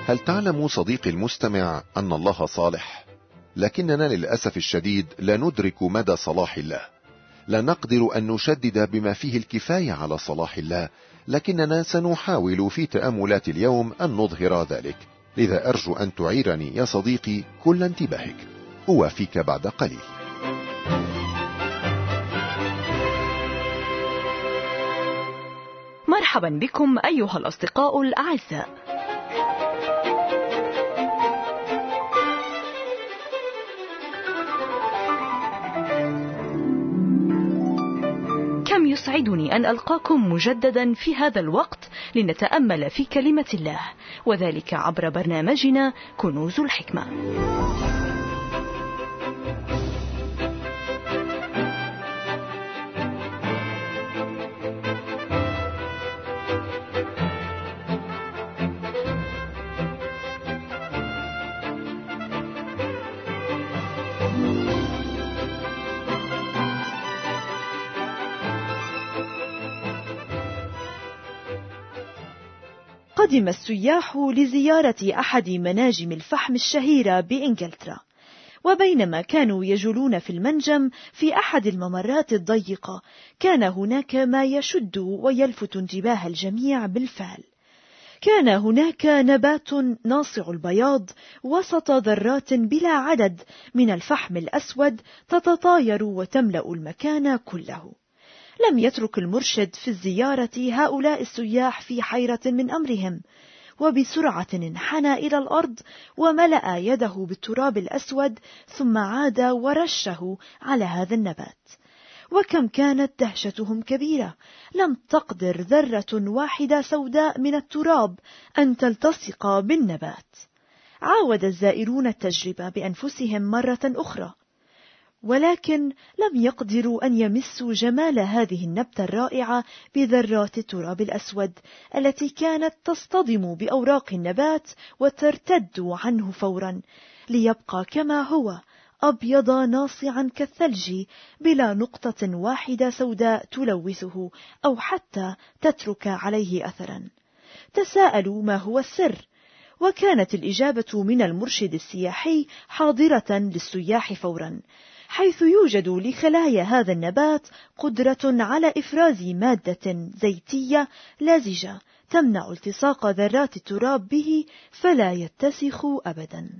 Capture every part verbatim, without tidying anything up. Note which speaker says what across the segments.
Speaker 1: هل تعلم صديقي المستمع أن الله صالح؟ لكننا للأسف الشديد لا ندرك مدى صلاح الله. لا نقدر أن نشدد بما فيه الكفاية على صلاح الله، لكننا سنحاول في تأملات اليوم أن نظهر ذلك. لذا أرجو أن تعيرني يا صديقي كل انتباهك. أوافيك بعد قليل.
Speaker 2: مرحبا بكم أيها الأصدقاء الأعزاء. كم يسعدني أن ألقاكم مجددا في هذا الوقت لنتأمل في كلمة الله، وذلك عبر برنامجنا كنوز الحكمة.
Speaker 3: قدم السياح لزيارة أحد مناجم الفحم الشهيرة بإنجلترا، وبينما كانوا يجولون في المنجم في أحد الممرات الضيقة، كان هناك ما يشد ويلفت انتباه الجميع بالفعل. كان هناك نبات ناصع البياض وسط ذرات بلا عدد من الفحم الأسود تتطاير وتملأ المكان كله. لم يترك المرشد في الزيارة هؤلاء السياح في حيرة من أمرهم، وبسرعة انحنى إلى الأرض وملأ يده بالتراب الأسود، ثم عاد ورشه على هذا النبات. وكم كانت دهشتهم كبيرة، لم تقدر ذرة واحدة سوداء من التراب أن تلتصق بالنبات. عاود الزائرون التجربة بأنفسهم مرة أخرى، ولكن لم يقدروا أن يمسوا جمال هذه النبتة الرائعة بذرات التراب الأسود التي كانت تصطدم بأوراق النبات وترتد عنه فورا، ليبقى كما هو أبيض ناصعا كالثلج بلا نقطة واحدة سوداء تلوثه أو حتى تترك عليه أثرا. تساءلوا ما هو السر، وكانت الإجابة من المرشد السياحي حاضرة للسياح فورا، حيث يوجد لخلايا هذا النبات قدرة على إفراز مادة زيتية لازجة تمنع التصاق ذرات التراب به فلا يتسخ أبدا.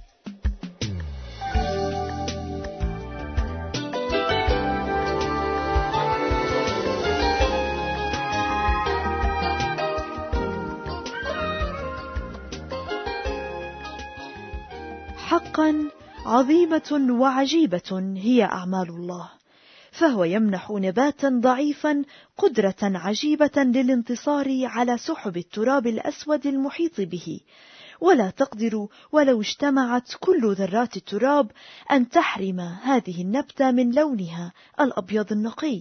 Speaker 3: حقا عظيمة وعجيبة هي أعمال الله، فهو يمنح نباتا ضعيفا قدرة عجيبة للانتصار على سحب التراب الأسود المحيط به، ولا تقدر ولو اجتمعت كل ذرات التراب أن تحرم هذه النبتة من لونها الأبيض النقي.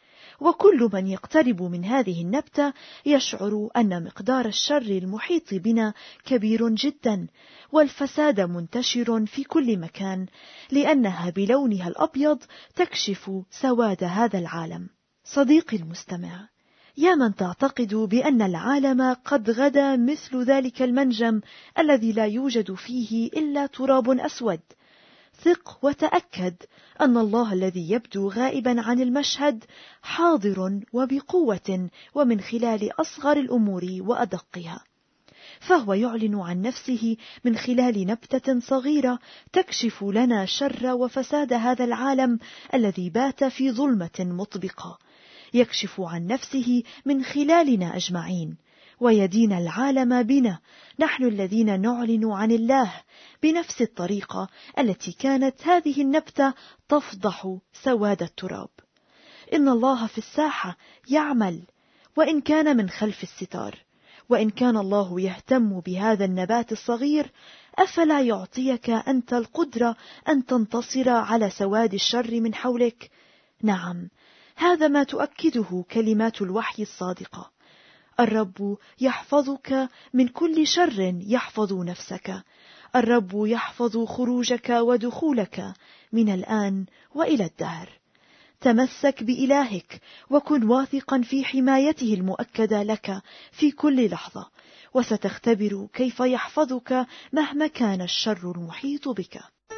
Speaker 3: وكل من يقترب من هذه النبتة يشعر أن مقدار الشر المحيط بنا كبير جدا، والفساد منتشر في كل مكان، لأنها بلونها الأبيض تكشف سواد هذا العالم. صديقي المستمع، يا من تعتقد بأن العالم قد غدا مثل ذلك المنجم الذي لا يوجد فيه إلا تراب أسود، ثق وتأكد أن الله الذي يبدو غائبا عن المشهد حاضر وبقوة ومن خلال أصغر الأمور وأدقها، فهو يعلن عن نفسه من خلال نبتة صغيرة تكشف لنا شر وفساد هذا العالم الذي بات في ظلمة مطبقة، يكشف عن نفسه من خلالنا أجمعين، ويدين العالم بنا نحن الذين نعلن عن الله بنفس الطريقة التي كانت هذه النبتة تفضح سواد التراب. إن الله في الساحة يعمل، وإن كان من خلف الستار، وإن كان الله يهتم بهذا النبات الصغير، أفلا يعطيك أنت القدرة أن تنتصر على سواد الشر من حولك؟ نعم، هذا ما تؤكده كلمات الوحي الصادقة: الرب يحفظك من كل شر يحفظ نفسك، الرب يحفظ خروجك ودخولك من الآن وإلى الدهر. تمسك بإلهك وكن واثقا في حمايته المؤكدة لك في كل لحظة، وستختبر كيف يحفظك مهما كان الشر المحيط بك.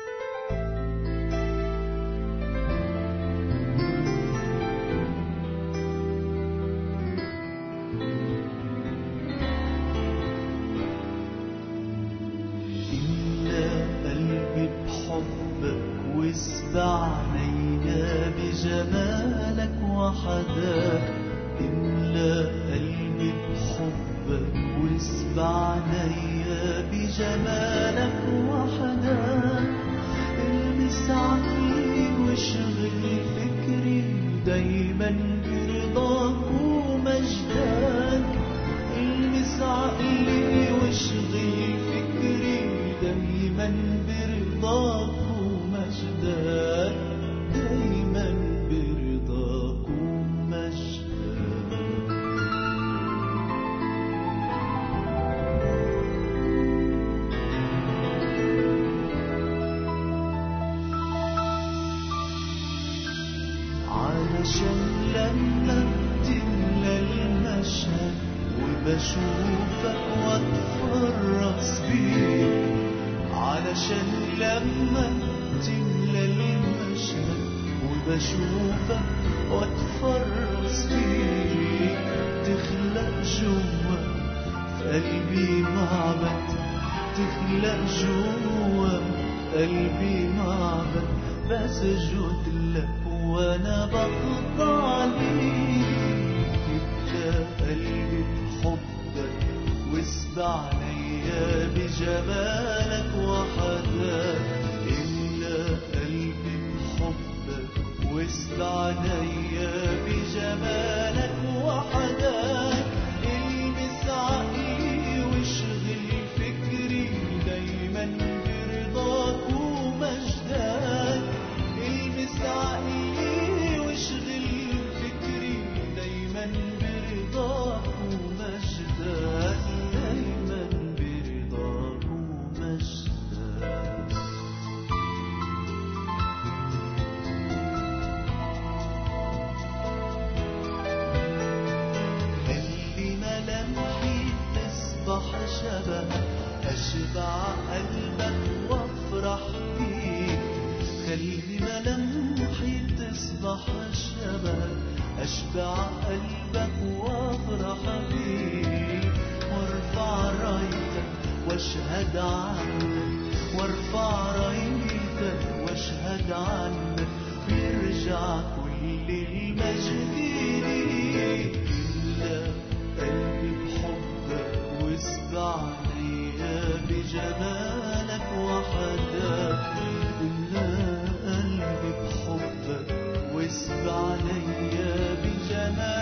Speaker 4: واسبعنينا بجمالك وحداك، املأ قلبي بحبك واسبعنينا بجمالك وحداك، المس عقلي واشغل فكري دايما برضاك ومجدك، المس عقلي واشغل فكري دايما برضاك دايما برضاك ومجدك. علشان لما بتملى المشهد وبشوفك واتفرس بيك، علشان لما تملى المشهد وبشوفك واتفرس فيك، تخلق جوا في قلبي معبد، تخلق جوا في قلبي معبد، بسجد لك وانا بخضع ليك، يبقى قلبي بحبك واسبعنيا بجمالك وحداك، قلبي بحبك واسبعنيا بجمالك وحداك، المس عقلي واشغل فكري دايما برضاك ومجدك، المس عقلي واشغل فكري دايما برضاك ومجدك، دايما برضاك ومجدك. شبهك أشبع قلبك وافرح بيك، خلي ملامحي تصبح شبهك أشبع قلبك وافرح بيك، وارفع رايتك واشهد عنك، وارفع رايتك واشهد عنك، ويرجع كل المجد ليك، إلا قلبي بحبك واسبعنيا بجمالك وحداك، املأ قلبي بحبك واسبعنيا بجمالك